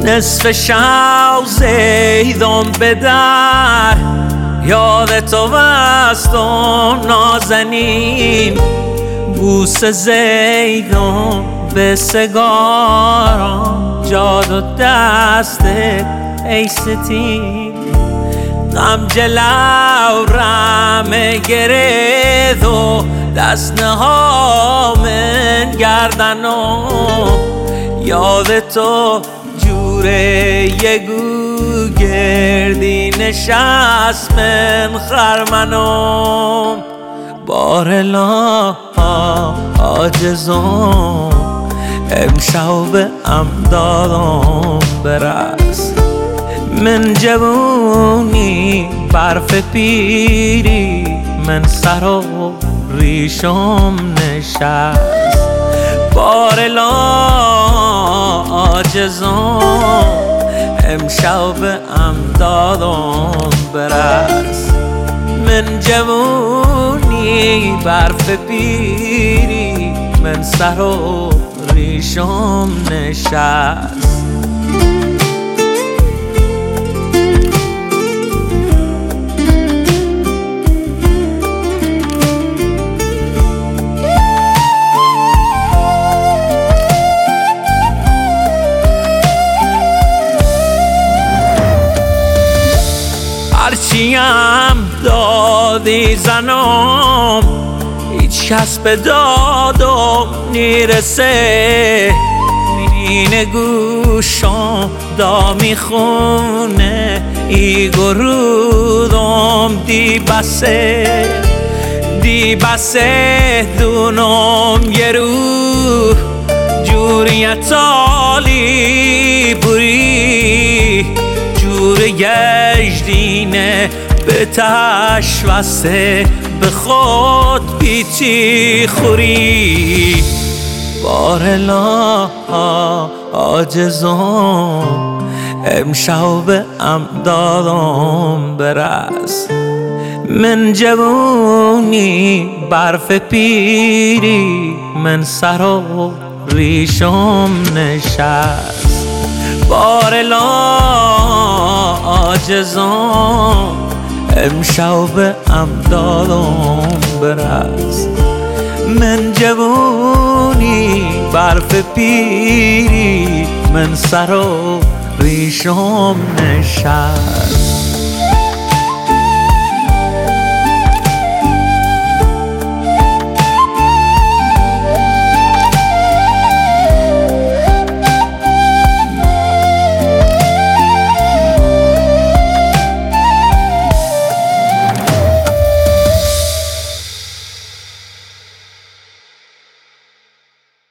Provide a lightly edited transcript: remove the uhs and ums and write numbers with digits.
نصف شب زیدان به در یاد تو بستم نازنین بوس زیدان به سگاران جاد و دسته ای ستین غم جلو رمه گرید و دست نهامن گردنو یاد تو جوره یگو گردی نشست من خرمنم بارلا عاجزم امشب امدادم برس من جوونی برف پیری من سر و ریشم نشست بارلا عاجزم امشب امدادم برس من جوونی برف پیری من سر و ریشم نشست هرچیم دادی زنم هیچ کس به دادم نیرسه این گوشم دا میخونه ای گرودم دی بسه دونم یه رو جوریتالی بوری جور گشتینه به تشوسته به خود بیتی خوری بارلا عاجزم امشب امدادم برس من جوونی برف پیری من سر و ریشم نشست بارلا عاجزم امشب امدادم برس من جوونی برف پیری من سر و ریشم نشست